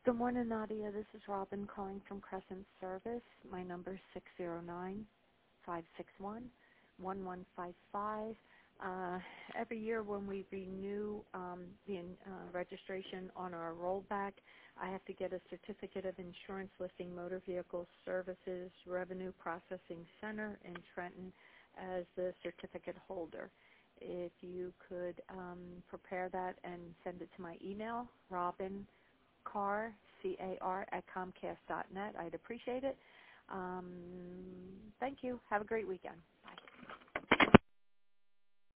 Good morning, Nadia. This is Robin calling from Crescent Service. My number is 609-561-1155. Every year when we renew the registration on our rollback, I have to get a certificate of insurance listing Motor Vehicle Services Revenue Processing Center in Trenton as the certificate holder. If you could prepare that and send it to my email, robincarr, C-A-R, at Comcast.net, I'd appreciate it. Thank you. Have a great weekend. Bye.